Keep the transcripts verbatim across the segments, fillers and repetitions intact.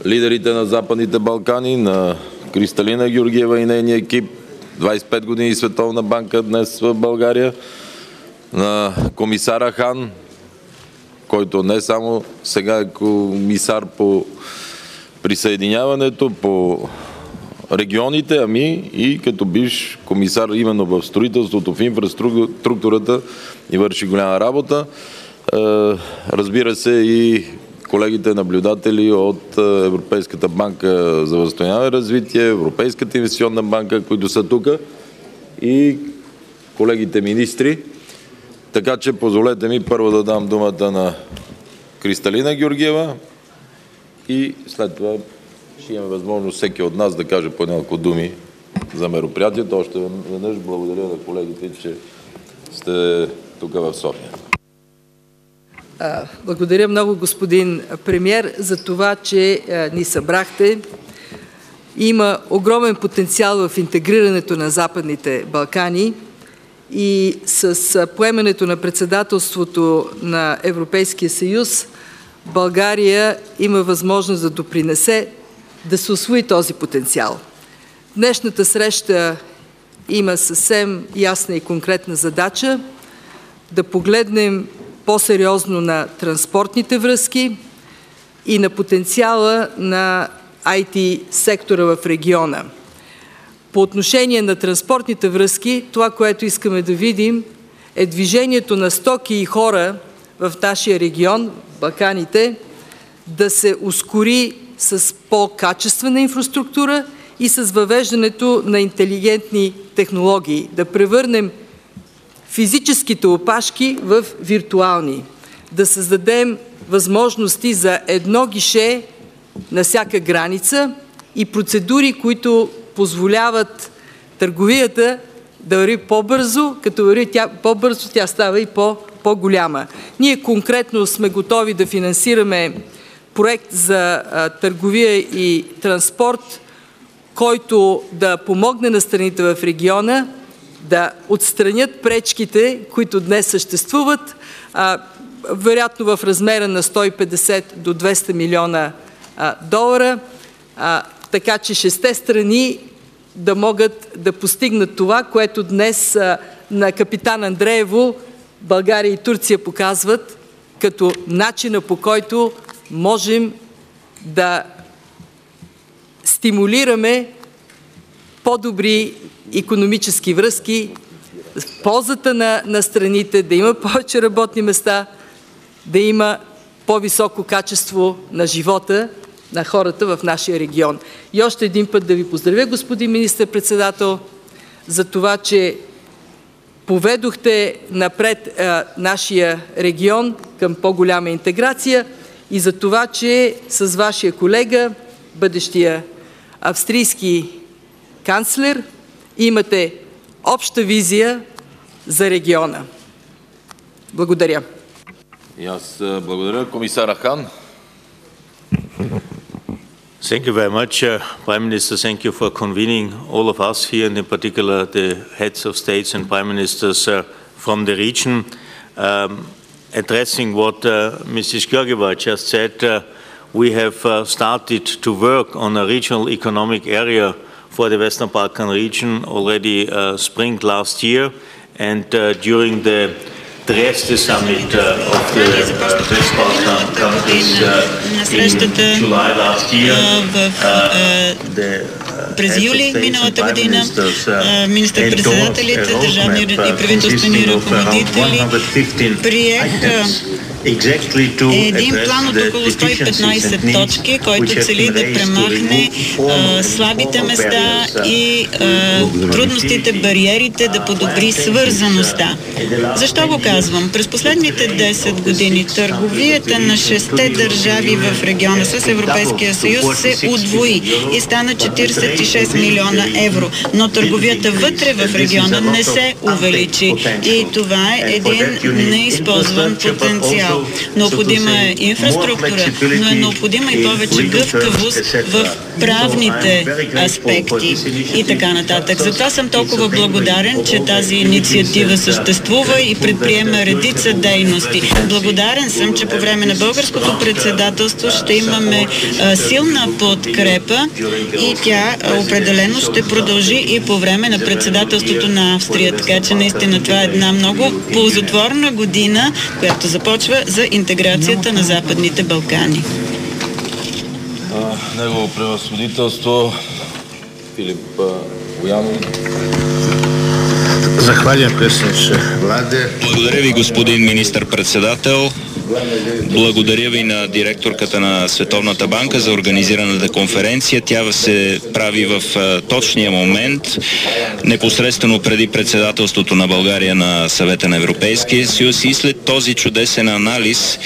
лидерите на Западните Балкани, на Кристалина Георгиева и нейния екип, двадесет и пет години Световна банка днес в България, на комисара Хан, който не само сега е комисар по присъединяването, по регионите, ами и като бивш комисар именно в строителството, в инфраструктурата и върши голяма работа. Разбира се, и колегите наблюдатели от Европейската банка за възстановяване и развитие, Европейската инвестиционна банка, които са тук, и колегите министри. Така че позволете ми първо да дам думата на Кристалина Георгиева и след това ще имаме възможност всеки от нас да каже по няколко думи за мероприятието. Още веднъж благодаря на колегите, че сте тук в София. Благодаря много, господин премиер, за това, че ни събрахте. Има огромен потенциал в интегрирането на Западните Балкани и с поемането на председателството на Европейския съюз България има възможност да допринесе да се усвои този потенциал. Днешната среща има съвсем ясна и конкретна задача да погледнем по-сериозно на транспортните връзки и на потенциала на ай ти сектора в региона. По отношение на транспортните връзки, това, което искаме да видим, е движението на стоки и хора в нашия регион, Балканите, да се ускори с по-качествена инфраструктура и с въвеждането на интелигентни технологии, да превърнем физическите опашки в виртуални, да създадем възможности за едно гише на всяка граница и процедури, които позволяват търговията да върви по-бързо, като върви тя по-бързо, тя става и по-голяма. Ние конкретно сме готови да финансираме проект за а, търговия и транспорт, който да помогне на страните в региона да отстранят пречките, които днес съществуват, а, вероятно в размера на сто и петдесет до двеста милиона а, долара, а, така че шесте страни да могат да постигнат това, което днес а, на капитан Андреево България и Турция показват като начина, по който можем да стимулираме по-добри икономически връзки в ползата на, на страните, да има повече работни места, да има по-високо качество на живота на хората в нашия регион. И още един път да ви поздравя, господин министър-председател, за това, че поведохте напред а, нашия регион към по-голяма интеграция и за това, че с вашия колега, бъдещия австрийски канцлер, имате обща визия за региона. Благодаря. И аз благодаря. Комисара Хан. Thank you very much, uh, Prime Minister. Thank you for convening all of us here, and in particular the heads of states and prime ministers uh, from the region. Um, addressing what uh, Missus Georgieva just said, uh, we have uh, started to work on a regional economic area for the Western Balkan region already uh, spring last year, and uh, during the Trieste summit uh, of the uh, West Balkan countries uh, in July last year, uh, the През юли миналата година министър-председателите, държавни и правителствени ръководители приеха един план от около сто и петнайсет точки, който цели да премахне а, слабите места и а, трудностите, бариерите, да подобри свързаността. Защо го казвам? През последните десет години търговията на шесте държави в региона с Европейския съюз се удвои и стана четирийсет двадесет и шест милиона евро, но търговията вътре в региона не се увеличи и това е един неизползван потенциал. Необходима е инфраструктура, но е необходима и повече гъвкавост в правните аспекти и така нататък. Затова съм толкова благодарен, че тази инициатива съществува и предприема редица дейности. Благодарен съм, че по време на българското председателство ще имаме а, силна подкрепа и тя а, определено ще продължи и по време на председателството на Австрия. Така че наистина това е една много ползотворна година, която започва за интеграцията на Западните Балкани. Негово превъзходителство Филип Боянов. Zahvaljujem predsjedniče Vlade. Благодаря ви, господин министър-председател. Благодаря ви на директорката на Световната банка за организираната конференция. Тя се прави в точния момент, непосредствено преди председателството на България на Съвета на Европейския съюз и след този чудесен анализ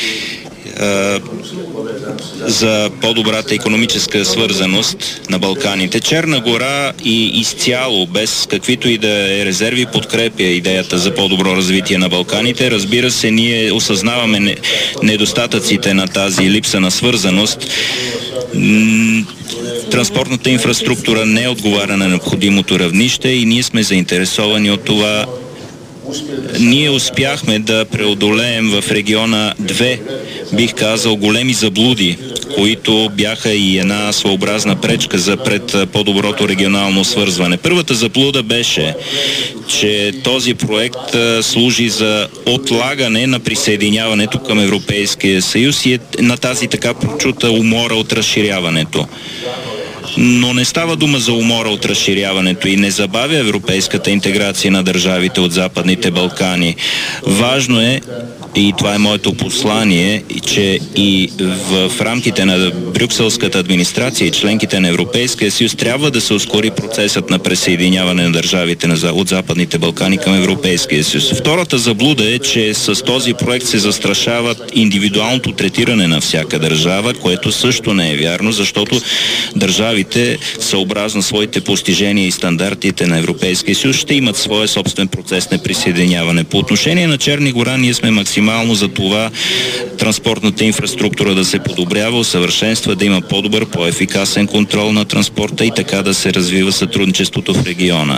за по-добрата икономическа свързаност на Балканите. Черна гора и изцяло, без каквито и да е резерви, подкрепя идеята за по-добро развитие на Балканите. Разбира се, ние осъзнаваме недостатъците на тази липса на свързаност. Транспортната инфраструктура не отговаря на необходимото равнище и ние сме заинтересовани от това. Ние успяхме да преодолеем в региона две, бих казал, големи заблуди, които бяха и една своеобразна пречка за пред по-доброто регионално свързване. Първата заблуда беше, че този проект служи за отлагане на присъединяването към Европейския съюз и е на тази така прочута умора от разширяването. Но не става дума за умора от разширяването и не забавя европейската интеграция на държавите от Западните Балкани. Важно е, и това е моето послание, че и в, в рамките на брюкселската администрация и членките на Европейския съюз трябва да се ускори процесът на присъединяване на държавите на, от Западните Балкани към Европейския съюз. Втората заблуда е, че с този проект се застрашава индивидуалното третиране на всяка държава, което също не е вярно, защото държавите, съобразно своите постижения и стандартите на Европейския съюз, ще имат своя собствен процес на присъединяване. По отношение на Черна гора ние сме максимално за това транспортната инфраструктура да се подобрява, усъвършенства, да има по-добър, по-ефикасен контрол на транспорта и така да се развива сътрудничеството в региона.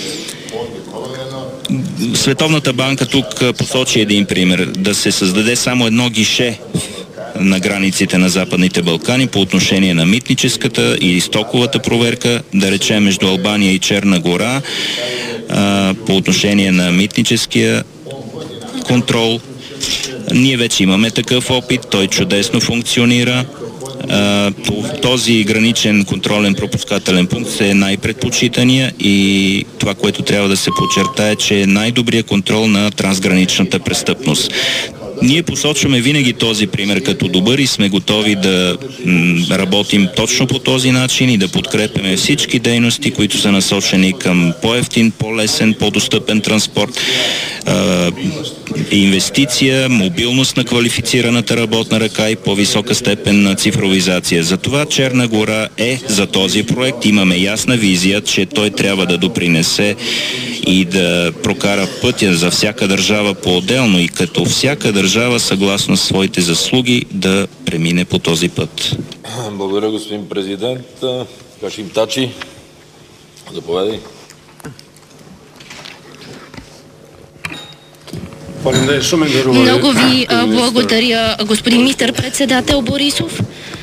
Световната банка тук посочи един пример. Да се създаде само едно гише на границите на Западните Балкани по отношение на митническата и стоковата проверка, да речем между Албания и Черна гора, по отношение на митническия контрол. Ние вече имаме такъв опит, той чудесно функционира. Този граничен контролен пропускателен пункт е най-предпочитания и това, което трябва да се подчертае, че е най-добрият контрол на трансграничната престъпност. Ние посочваме винаги този пример като добър и сме готови да м, работим точно по този начин и да подкрепяме всички дейности, които са насочени към по-евтин, по-лесен, по-достъпен транспорт, а, инвестиция, мобилност на квалифицираната работна ръка и по-висока степен на цифровизация. Затова Черна гора е за този проект. Имаме ясна визия, че той трябва да допринесе и да прокара пътя за всяка държава по-отделно и като всяка държава съгласно своите заслуги да премине по този път. Благодаря, господин президент. Кашим Тачи, заповядай. Много ви а, благодаря, господин министър-председател Борисов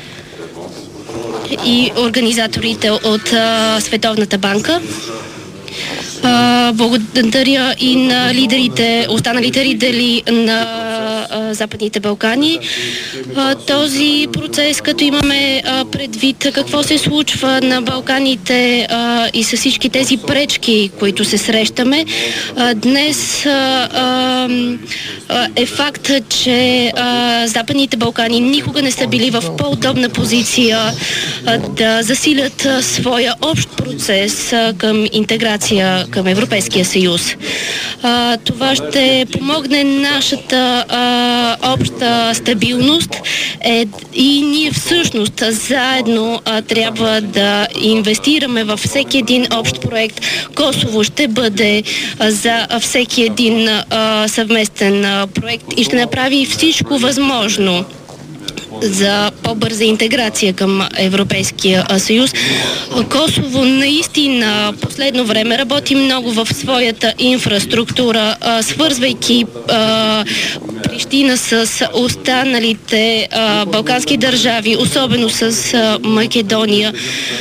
и организаторите от а, Световната банка. А, благодаря и на лидерите, останалите лидери на а, Западните Балкани. А, този процес, като имаме а, предвид какво се случва на Балканите а, и с всички тези пречки, които се срещаме, а, днес а, а, е факт, че а, Западните Балкани никога не са били в по-удобна позиция а, да засилят а, своя общ процес а, към интеграция към Европейския съюз. А, това ще помогне нашата а, а, обща стабилност е, и ние всъщност заедно а, трябва да инвестираме във всеки един общ проект. Косово ще бъде а, за всеки един а, съвместен а, проект и ще направи всичко възможно за по-бърза интеграция към Европейския съюз. Косово наистина последно време работи много в своята инфраструктура, свързвайки Прищина с останалите балкански държави, особено с Македония.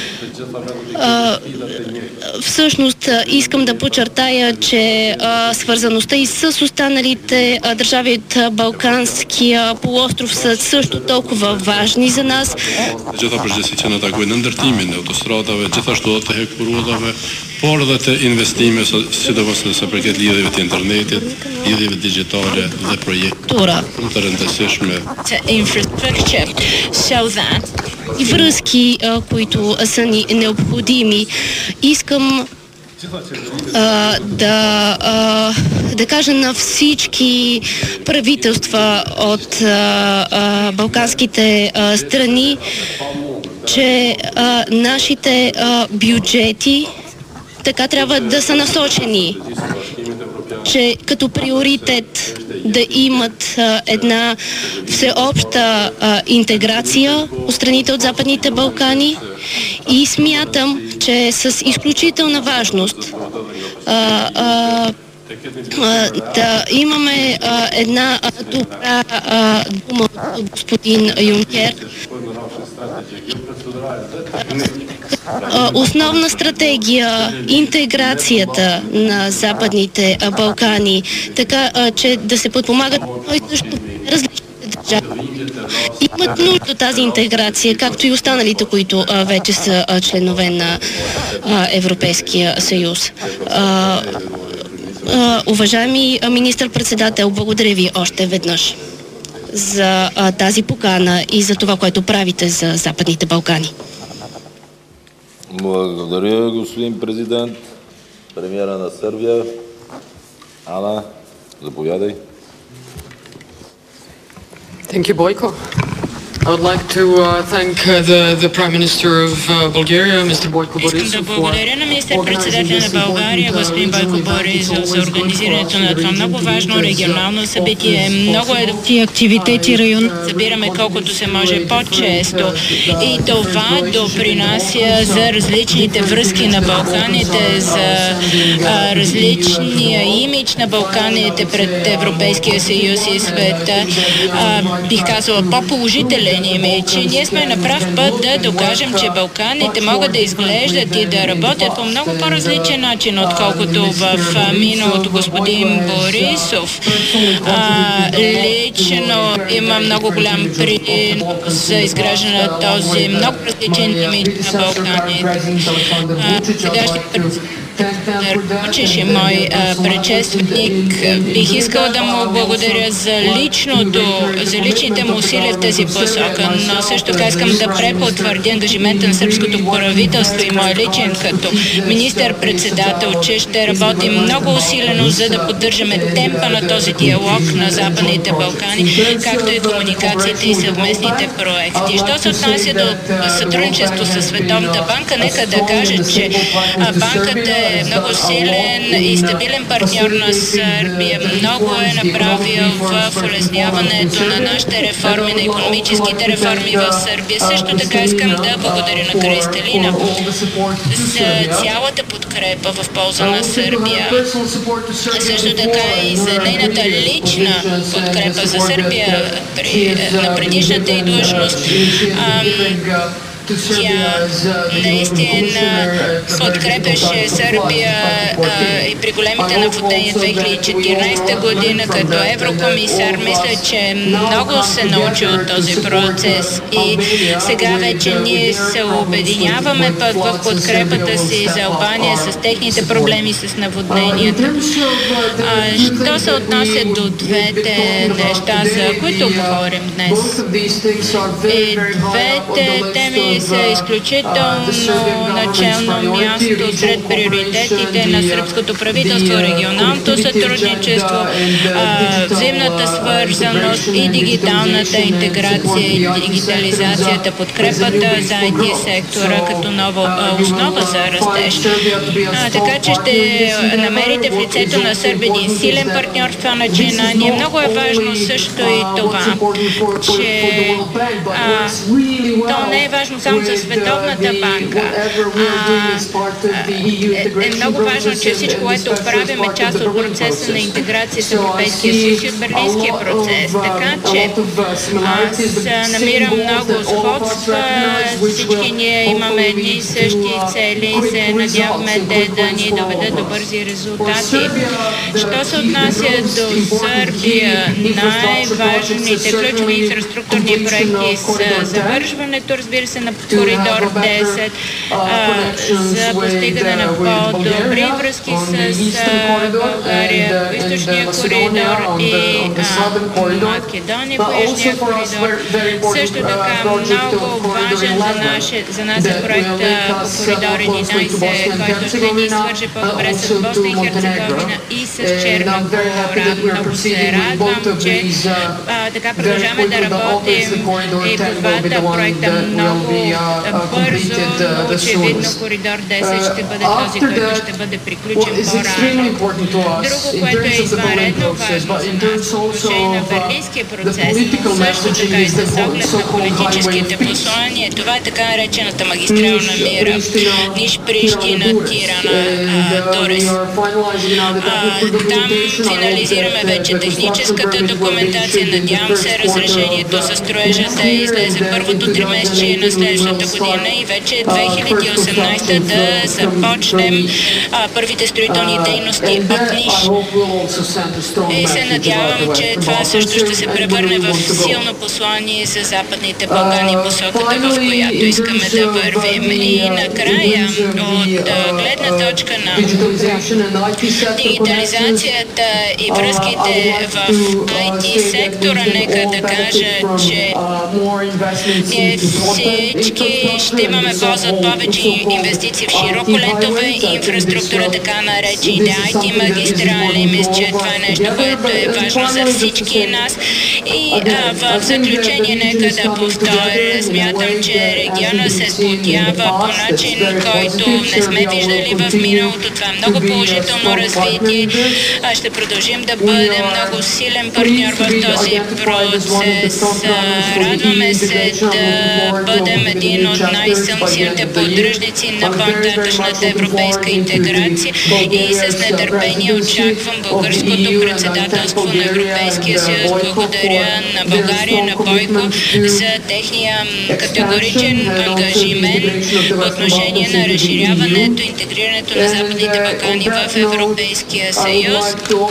Всъщност искам да подчертая, че а, свързаността и с останалите а, държави от Балканския полуостров са също толкова важни за нас. Gjitha na takuin ndërtimin e autostradave, gjithashtu edhe të hekurodave, por edhe të investime, sidomos nëse përket lidhjeve të internetit, lidhjeve digjitale dhe projekte të rëndësishme. Infrastructure so that и връзки, а, които са ни необходими. Искам а, да, а, да кажа на всички правителства от а, а, балканските а, страни, че а, нашите а, бюджети така трябва да са насочени, че като приоритет да имат а, една всеобща а, интеграция от страните от Западните Балкани и смятам, че с изключителна важност а, а, а, да имаме а, една а, добра а, дума от господин Юнкер. Основна стратегия интеграцията на Западните Балкани, така че да се подпомагат и също различните държави. Имат нужда от тази интеграция, както и останалите, които а, вече са а, членове на а, Европейския съюз. А, а, уважаеми министър-председател, благодаря ви още веднъж за а, тази покана и за това, което правите за Западните Балкани. Благодаря, господин президент. Премиера на Сърбия. Ана, заповядай. Thank you, Бойко. I would like to uh, thank uh, the, the Prime Minister of uh, Bulgaria, Mister Бойко Борисов. Искам да благодаря на министър-председателя на България, господин Бойко Борисов, за организирането на това много важно регионално събитие. Много е ти активитети район. Събираме колкото се може по-често и това допринася за различните връзки на Балканите, за а, различния имидж на Балканите пред Европейския съюз и света. А, бих казала по-положителен и че ние сме на прав път да докажем, че Балканите могат да изглеждат и да работят по много по-различен начин, отколкото в миналото. Господин Борисов а, лично има много голям принос за изграждане на този много различен имидж на Балканите. Сега ще Учеше мой а, предшественик. Бих искала да му благодаря за личното, за личните му усилия в тази посока, но също така искам да препотвърдя ангажимента на сръбското правителство и мой личен като министър-председател, че ще работим много усилено, за да поддържаме темпа на този диалог на Западните Балкани, както и комуникациите и съвместните проекти. Що се отнася до сътрудничество с Световната банка, нека да кажа, че банката е много силен и стабилен партньор на Сърбия. Много е направил в улесняването на нашите реформи, на икономическите реформи в Сърбия. Също така искам да благодаря на Кристалина за цялата подкрепа в полза на Сърбия. Също така и за нейната лична подкрепа за Сърбия при, на предишната й длъжност. Тя наистина подкрепяше Сърбия а, и при големите наводнения две хиляди и четиринадесета година като еврокомисар. Мисля, че много се научи от този процес и сега вече ние се обединяваме пък в подкрепата си за Албания с техните проблеми с наводненията. А, що се отнася до двете неща, за които говорим днес? И двете теми са изключително начално място сред приоритетите на сръбското правителство, регионалното сътрудничество, взаимната свързаност и дигиталната интеграция и дигитализацията, подкрепата за ай ти сектора като нова основа за растеж. А, така че ще намерите в лицето на Сърбия един силен партньор в това начинание. Много е важно също и това, че а, то не е важно само за Световната банка. А, е, е много важно, че всичко, което правим, е част от процеса на интеграция с Европейския съюз и от Берлинския процес. Така че аз намирам много сходства. Всички ние имаме едни и същи цели и се надяваме те да ни доведат до бързи резултати. Що се отнася до Сърбия, най-важните ключови инфраструктурни проекти са завършването, разбира се, на коридор десет, а, за постигане на по-добри връзки с а, България, източния коридор и а, Македония, по южния коридор. Също така много важен за, наше, за нас е проекта по коридор единайсет, който ще ни свърже по-добре с Босна и Херцеговина и с Черна гора. Много се радвам, че а, така продължаваме да работим и по двата проекта много бързо, но очевидно коридор десет ще бъде този, който ще бъде приключен по-рано. Друго, което е извънредно важно за нас по отношение на Берлинския процес, но също така и с оглед на политическите послания, това е така наречената магистрална мира. Ниш Прищина, Тирана, Торес. Там финализираме вече техническата документация. Надявам се разрешението за строежа да излезе първото тримесечие на следващата година и вече две хиляди и осемнадесета да започнем а, първите строителни дейности от Ниш. И се надявам, че това също ще се превърне в силно послание за Западните Балкани, посоката, в която искаме да вървим. И накрая, от гледна точка на дигитализацията и връзките в ай ти сектора, нека да кажа, че ние всички ще имаме полза от повече инвестиции в широколентова инфраструктура, така наречените ай ти магистрали. Мисля, че това е нещо, което е важно за всички нас. И а, в заключение, нека да повторя, смятам, че региона се сплотява по начин, който не сме виждали в миналото. Това е много положително развитие. А ще продължим да бъдем много силен партньор в този процес. Радваме се да бъдем един от най-силните поддръжници на по-нататъчната европейска интеграция и с нетърпение очаквам българското председателство на Европейския съюз. Благодаря на България, на Бойко за техния категоричен ангажимент по отношение на разширяването и интегрирането на Западните Балкани в Европейския съюз.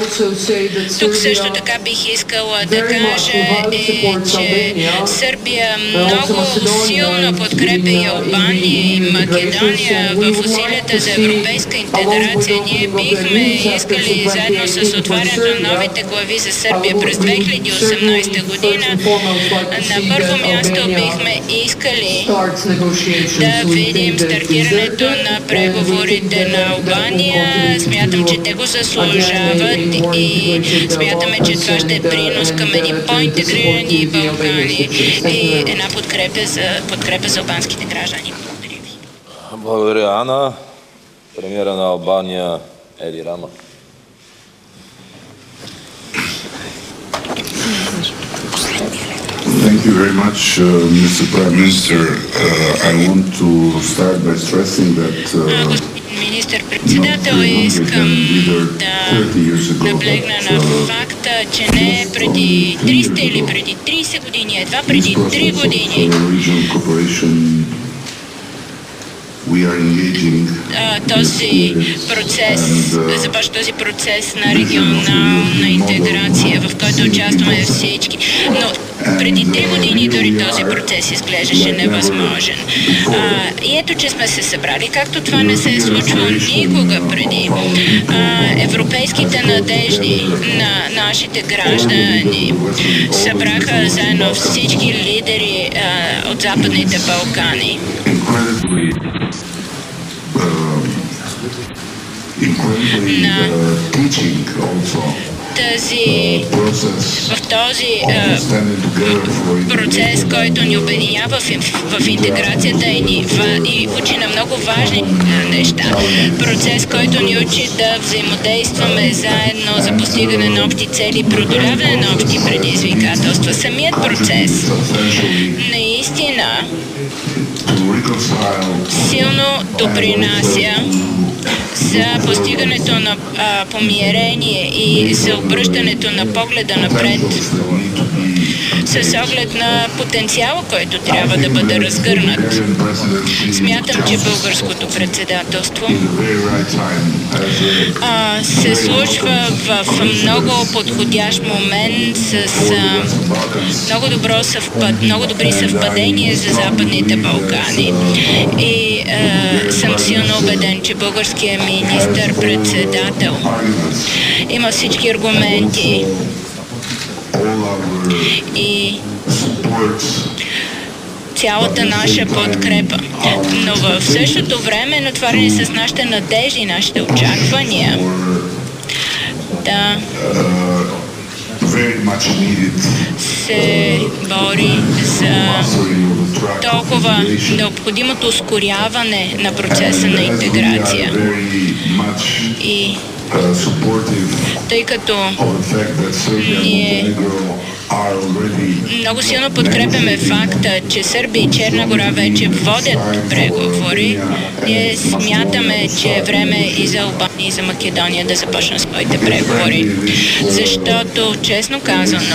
Тук също така бих искала да кажа, е, че Сърбия много силно подкрепя и Албания и Македония в усилията за европейска интеграция. Ние бихме искали заедно с отварянето на новите глави за Сърбия през две хиляди и осемнадесета година, на първо място бихме искали да видим стартирането на преговорите на Албания. Смятам, че те го заслужават и смятаме, че това ще е принос към един по-интегрирани Балкани и една подкрепа за, подкрепа за албанските граждани. Благодаря ви. Благодаря, Ана. Премиера на Албания Еди Рама. Thank you very much, uh, Mister Prime Minister. Uh, I want to start by stressing that uh, Министър-председател, искам да наблегна на факта, че не преди триста или преди тридесет години, едва преди три години този процес, започва този процес на регионална интеграция, в който участваме всички. Но преди три години дори този процес изглеждаше невъзможен. А, и ето, че сме се събрали, както това не се е случвало никога преди. А, европейските надежди на нашите граждани събраха заедно всички лидери а, от Западните Балкани. На тази, в този а, процес, който ни обединява в, в интеграцията и ни в, и учи на много важни неща. Процес, който ни учи да взаимодействаме заедно за постигане на общи цели, продоляване на общи предизвикателства. Самият процес наистина силно допринася за постигането на а, помирение и за обръщането на погледа напред с оглед на потенциала, който трябва да бъде разгърнат. Смятам, че българското председателство а, се случва в много подходящ момент с а, много, добро съвпад, много добри съвпадения за Западните Балкани. И а, съм силно убеден, че българският министър-председател има всички аргументи и цялата наша подкрепа. Но в същото време натварени с нашите надежди, нашите очаквания да се бори за толкова необходимото ускоряване на процеса на интеграция. И тъй като ние много силно подкрепяме факта, че Сърбия и Черна гора вече водят преговори, ние смятаме, че е време и за Албания, и за Македония да започнат своите преговори. Защото, честно казано,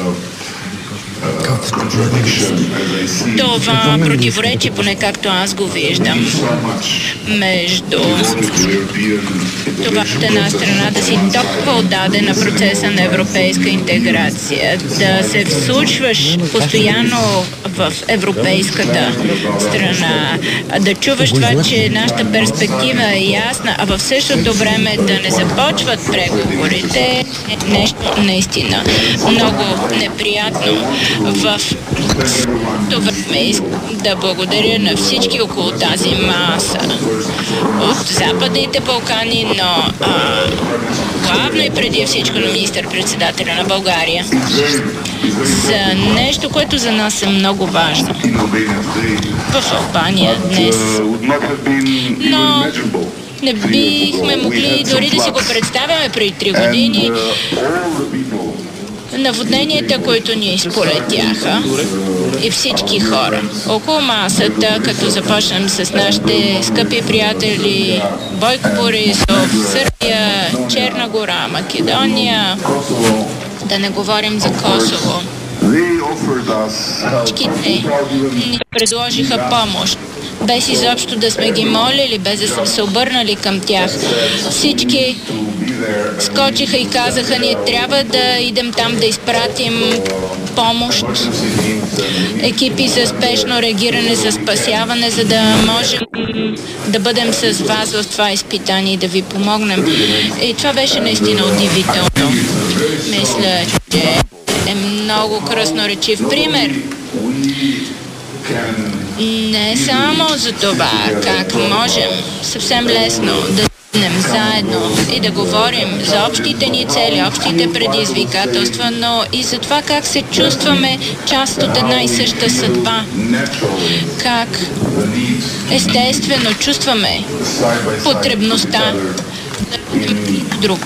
това противоречие, поне както аз го виждам, между това от една страна да си толкова отдаден на процеса на европейска интеграция, да се вслушваш постоянно в европейската страна, да чуваш това, че нашата перспектива е ясна, а в същото време да не започват преговорите, е нещо наистина много неприятно. В това време искам да благодаря на всички около тази маса от Западните Балкани, но а, главно и преди всичко на министър-председателя на България за нещо, което за нас е много важно в Албания днес. Но не бихме могли дори да си го представяме преди три години. Наводненията, които ни изполетяха и всички хора около масата, като започнем с нашите скъпи приятели Бойко Борисов, Сърбия, Черна гора, Македония, да не говорим за Косово. Всички те ни предложиха помощ, без изобщо да сме ги молили, без да сме се обърнали към тях. Всички скочиха и казаха, ние трябва да идем там да изпратим помощ, екипи за спешно реагиране, за спасяване, за да можем да бъдем с вас в това изпитание и да ви помогнем. И това беше наистина удивително. Мисля, че е много красноречив пример. Не само за това, как можем съвсем лесно да седнем заедно и да говорим за общите ни цели, общите предизвикателства, но и за това как се чувстваме част от една и съща съдба. Как естествено чувстваме потребността друг.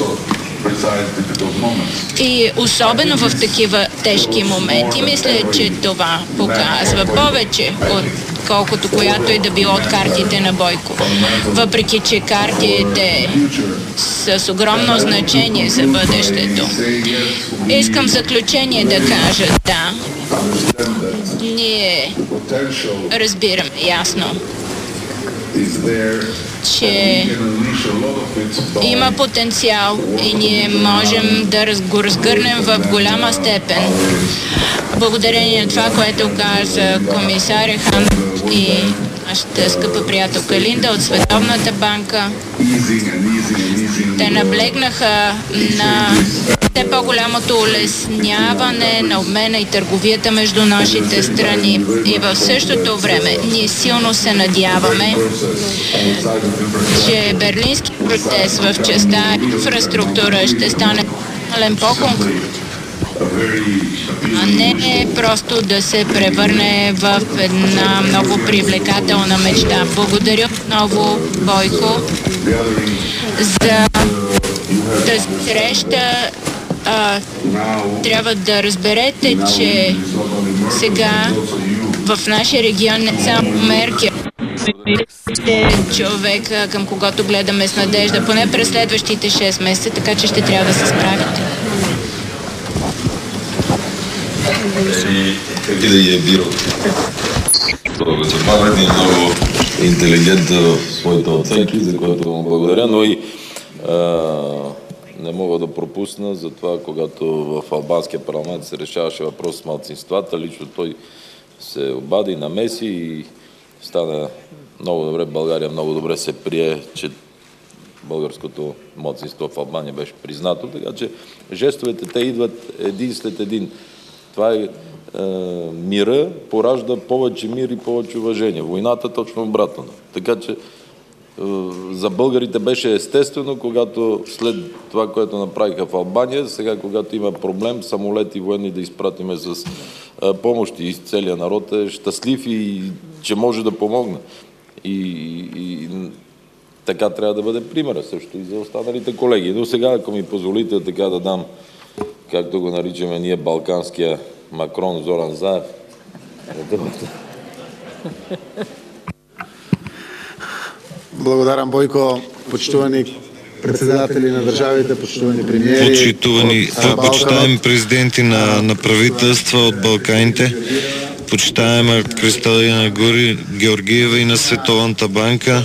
И особено в такива тежки моменти, мисля, че това показва повече от колкото която и да било от картите на Бойко. Въпреки че картите с огромно значение за бъдещето. Искам в заключение да кажа, да, ние разбираме ясно че има потенциал и ние можем да го разгърнем в голяма степен. Благодарение на това, което каза комисаря Хан и нашата скъпа приятелка Линда от Световната банка, те наблегнаха на все по-голямото улесняване на обмена и търговията между нашите страни. И в същото време ние силно се надяваме, че берлински процес в частта инфраструктура ще стане по-конкретен, а не просто да се превърне в една много привлекателна мечта. Благодаря много, Бойко, за тази среща. А, трябва да разберете, че сега в нашия регион не само Меркел е човека, към когото гледаме с надежда, поне през следващите шест месеца, така че ще трябва да се справите. Преди да е бил забавен и много интелигентен в своите оценки, за което му благодаря, но и а, не мога да пропусна за това, когато в албанския парламент се решаваше въпрос с малцинствата, лично той се обади, намеси и стана много добре. България много добре се прие, че българското малцинство в Албания беше признато, така че жестовете те идват един след един. Това е, е мира, поражда повече мир и повече уважение. Войната точно обратно. Така че е, за българите беше естествено, когато след това, което направиха в Албания, сега когато има проблем, самолети военни да изпратиме с е, помощи и целият народ е щастлив и че може да помогне. И, и така трябва да бъде примера също и за останалите колеги. Но сега, ако ми позволите така да дам, както го наричаме ние, балканския Макрон Зоран Заев. Благодарам, Бойко. Почитувани председатели на държавите, почитувани премиери. Почитувани, почитаем президенти на, на правителства от Балканите, почитаема Кристалина Гори Георгиева и на Световната банка.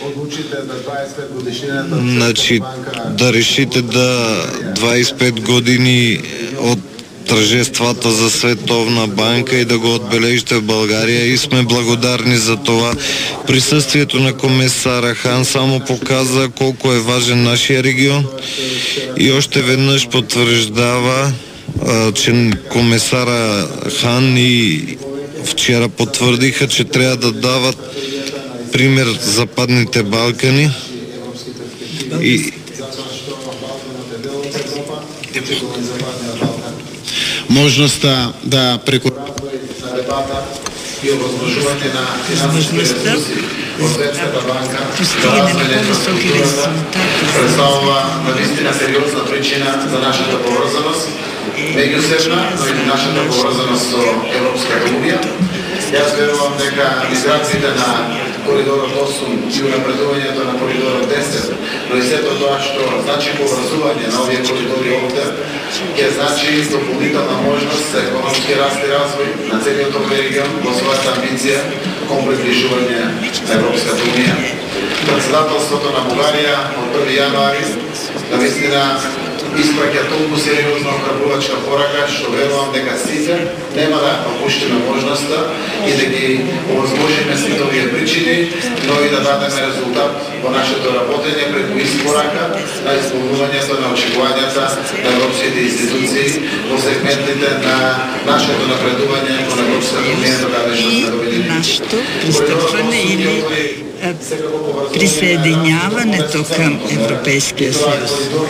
Значи, да решите да двадесет и пет години от тържествата за Световна банка и да го отбележите в България и сме благодарни за това. Присъствието на комисара Хан само показа колко е важен нашия регион и още веднъж потвърждава, че комисара Хан и вчера потвърдиха, че трябва да дават пример Западните Балкани и можността да прекурваме на дебата и образложуване на финансовите ресурси от Световната банка представлява наистина сериозна причина за нашата повързаност, меѓусебна, но и нашата повързаност со Европската унија. Јас верувам дека миграциите на коридорот осум и унапредувањето на коридорот десет, но и сето тоа што значи поврзување на овие коридори овде, ќе значи дополнителна можност за економски раст и развој на целиот овој регион во својата амбиција кон приближување на Европската унија. Председателството на Бугарија од први јануари навистина испраќа толку сериозна охрабрувачка порака, што верувам дека сите нема да пропуштиме можноста и да ги овозможиме сите овие причини, но и да дадеме резултат во нашето работење преку испорака на исполнувањето на очекувањата на европските институции во сегментите на нашето напредување кон Европската унија до каде што сме доведени. Нашето пристъпване или присъединяването към Европейския съюз.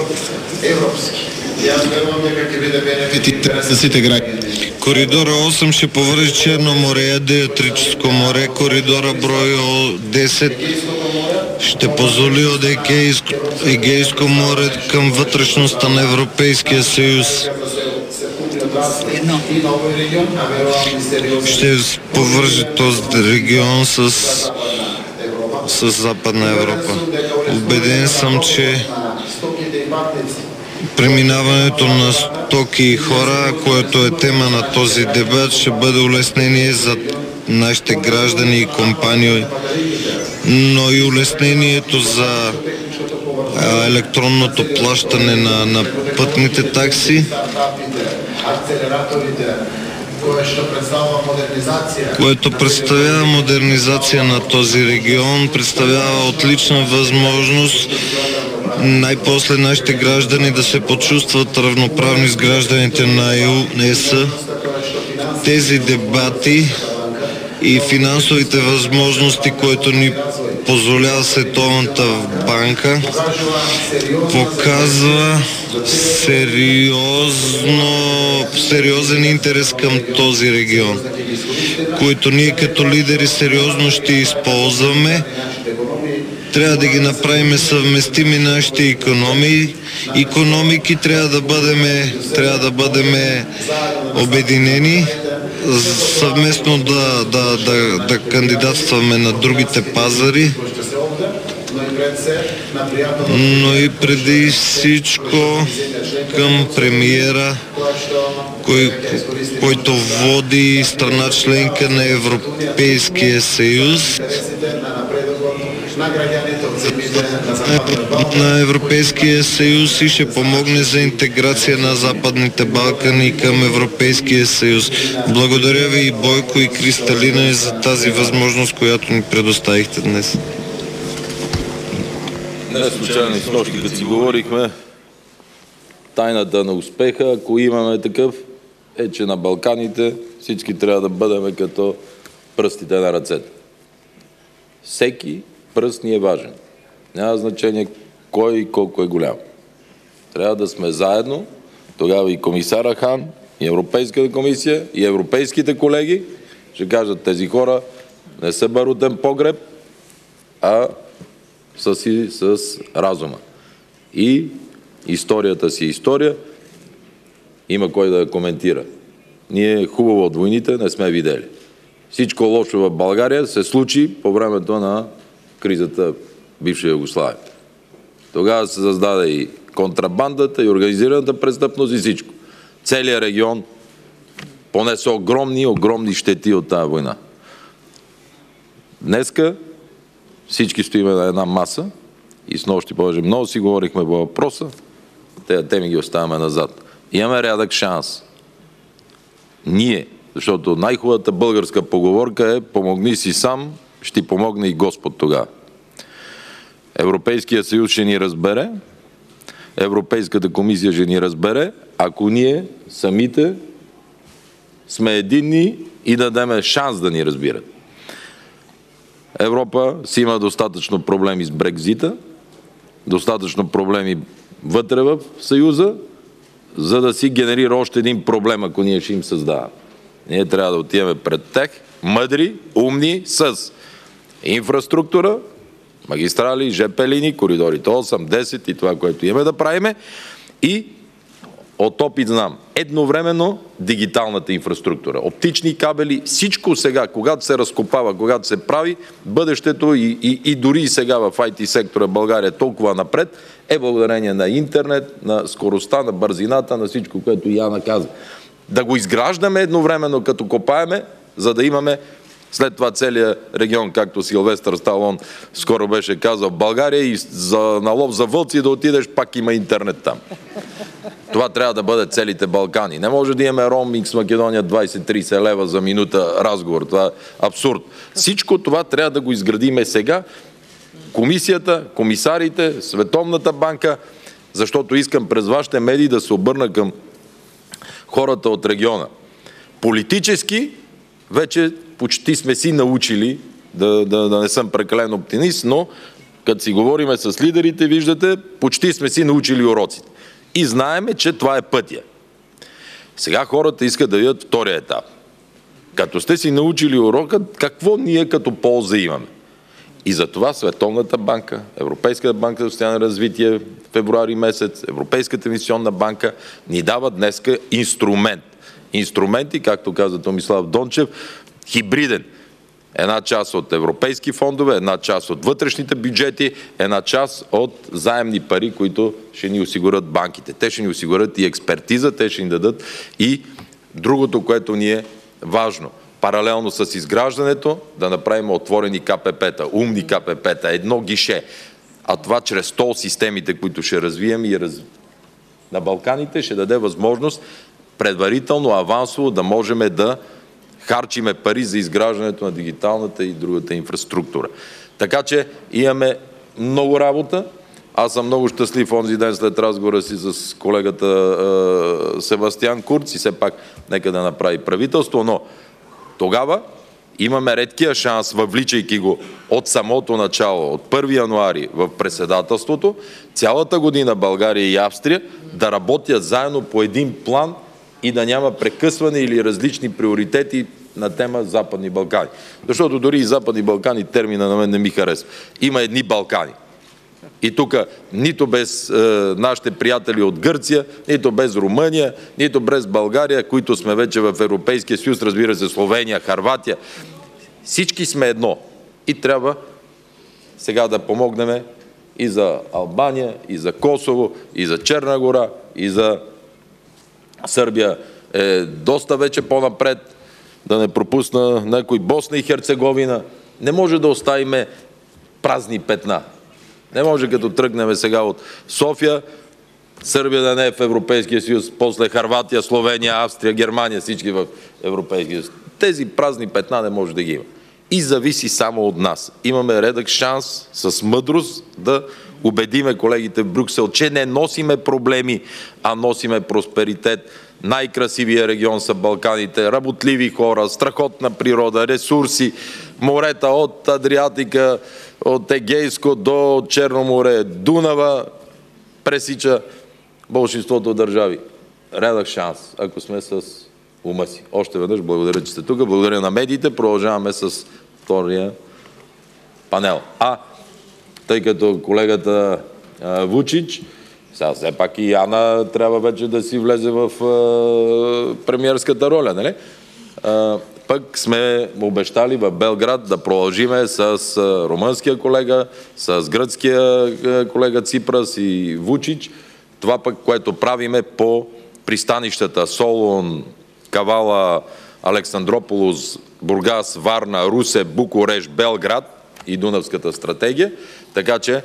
Коридора осем ще повърши Черно море, Адриатическо море. Коридора брой десет ще позволи от Егейско море към вътрешността на Европейския съюз. Ще повържи този регион с, с Западна Европа. Убеден съм, че преминаването на стоки и хора, което е тема на този дебат, ще бъде улеснение за нашите граждани и компании но и улеснението за електронното плащане на, на пътните такси, което представлява модернизация на този регион, представлява отлична възможност най-после нашите граждани да се почувстват равноправни с гражданите на Е У, на Е С. Тези дебати и финансовите възможности, които ни позволява Световната банка, показва сериозно, сериозен интерес към този регион, който ние като лидери сериозно ще използваме. Трябва да ги направим съвместими нашите икономии. Икономики трябва да бъдем, трябва да бъдем обединени, съвместно да, да, да, да кандидатстваме на другите пазари, но и преди всичко към премиера, кой, който води страна членка на Европейския съюз, на Европейския съюз и ще помогне за интеграция на Западните Балкани към Европейския съюз. Благодаря ви и Бойко и Кристалина за тази възможност, която ни предоставихте днес. Не случайно с нощи, като си говорихме, тайната на успеха, ако имаме такъв, е, че на Балканите всички трябва да бъдем като пръстите на ръцете. Всеки пръст ни е важен. Няма значение кой и колко е голям. Трябва да сме заедно. Тогава и комисара Хан, и Европейската комисия, и европейските колеги ще кажат, тези хора не са барутен погреб, а са си с разума. И историята си история, има кой да я коментира. Ние хубаво от войните не сме видели. Всичко лошо в България се случи по времето на кризата в бивша Югославия. Тогава се създаде и контрабандата, и организираната престъпност, и всичко. Целият регион понесе огромни, огромни щети от тази война. Днеска всички стоиме на една маса и с нощи повече много си говорихме по въпроса, тези теми ги оставяме назад. Имаме рядък шанс. Ние, защото най-хубавата българска поговорка е помогни си сам, ще ти помогне и Господ тогава. Европейския съюз ще ни разбере, Европейската комисия ще ни разбере, ако ние самите сме единни и дадем шанс да ни разбират. Европа си има достатъчно проблеми с Брекзита, достатъчно проблеми вътре в Съюза, за да си генерира още един проблем, ако ние ще им създаваме. Ние трябва да отиваме пред тях, мъдри, умни, с инфраструктура, магистрали, ЖП линии, коридорите осем, десет и това, което имаме да правиме, и от опит знам, едновременно дигиталната инфраструктура, оптични кабели, всичко сега, когато се разкопава, когато се прави, бъдещето и, и, и дори и сега в ай ти сектора България толкова напред, е благодарение на интернет, на скоростта, на бързината, на всичко, което Яна каза. Да го изграждаме едновременно, като копаеме, за да имаме след това целият регион, както Силвестър Сталон скоро беше казал, в България и за налов за вълци да отидеш, пак има интернет там. Това трябва да бъде целите Балкани. Не може да имаме роуминг с Македония двайсет-трийсет лева за минута разговор. Това е абсурд. Всичко това трябва да го изградиме сега. Комисията, комисарите, Световната банка, защото искам през вашите медии да се обърна към хората от региона. Политически вече почти сме си научили, да, да, да не съм прекален оптимист, но като си говориме с лидерите, виждате, почти сме си научили уроците. И знаеме, че това е пътя. Сега хората искат да видят втория етап. Като сте си научили урока, какво ние като полза имаме? И за това Световната банка, Европейската банка за постоянно развитие, февруари месец, Европейската инвестиционна банка ни дава днеска инструмент. Инструменти, както каза Томислав Дончев, хибриден. Една част от европейски фондове, една част от вътрешните бюджети, една част от заемни пари, които ще ни осигурят банките. Те ще ни осигурят и експертиза, те ще ни дадат и другото, което ни е важно. паралелно с изграждането, да направим отворени ка пе пе-та, умни ка пе пе-та, едно гише. А това чрез тол системите, които ще развием и раз... на Балканите, ще даде възможност предварително, авансово да можем да харчиме пари за изграждането на дигиталната и другата инфраструктура. Така че имаме много работа. Аз съм много щастлив онзи ден след разговора си с колегата е, Себастиан Курц и все пак нека да направи правителство, но тогава имаме редкия шанс, въвличайки го от самото начало, от първи януари в председателството, цялата година България и Австрия да работят заедно по един план и да няма прекъсване или различни приоритети на тема Западни Балкани. Защото дори и Западни Балкани термина на мен не ми харесва. Има едни Балкани. И тук нито без е, нашите приятели от Гърция, нито без Румъния, нито без България, които сме вече в Европейския съюз, разбира се, Словения, Хърватия. Всички сме едно. И трябва сега да помогнем и за Албания, и за Косово, и за Черна гора, и за Сърбия е доста вече по-напред. Да не пропусна някой Босна и Херцеговина. Не може да оставиме празни петна. Не може като тръгнем сега от София, Сърбия да не е в Европейския съюз, после Хърватия, Словения, Австрия, Германия, всички в Европейския съюз. Тези празни петна не може да ги има. И зависи само от нас. Имаме редък шанс с мъдрост да убедиме колегите в Брюксел, че не носиме проблеми, а носиме просперитет. Най-красивия регион са Балканите, работливи хора, страхотна природа, ресурси, морета от Адриатика, от Егейско до Черно море, Дунава, пресича болшинството държави. Редък шанс, ако сме с ума си. Още веднъж благодаря, че сте тук. Благодаря на медиите. Продължаваме с втория панел. А, тъй като колегата а, Вучич, сега все пак и Ана трябва вече да си влезе в а, премиерската роля, нали? А, пък сме обещали в Белград да продължиме с а, румънския колега, с гръцкия а, колега Ципрас и Вучич. Това пък, което правиме по пристанищата Солун, Кавала, Александрополос, Бургас, Варна, Русе, Букурещ, Белград и Дунавската стратегия. Така че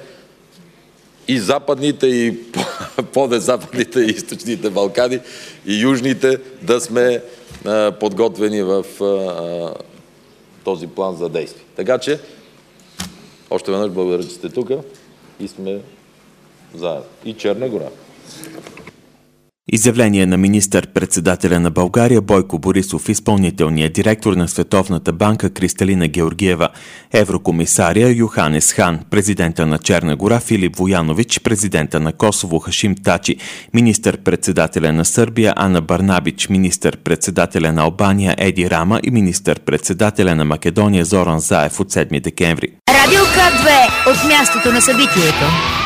и западните, и по-западните, и източните Балкани, и южните да сме а, подготвени в а, този план за действие. Така че, още веднъж благодаря, че сте тук и сме заедно. И Черна гора. Изявление на министър-председателя на България Бойко Борисов, изпълнителният директор на Световната банка Кристалина Георгиева, еврокомисария Йоханес Хан, президента на Черна гора Филип Воянович, президента на Косово Хашим Тачи, министър-председателя на Сърбия Ана Барнабич, министър-председателя на Албания Еди Рама и министър-председателя на Македония Зоран Заев от седми декември. Радио К две от мястото на събитието.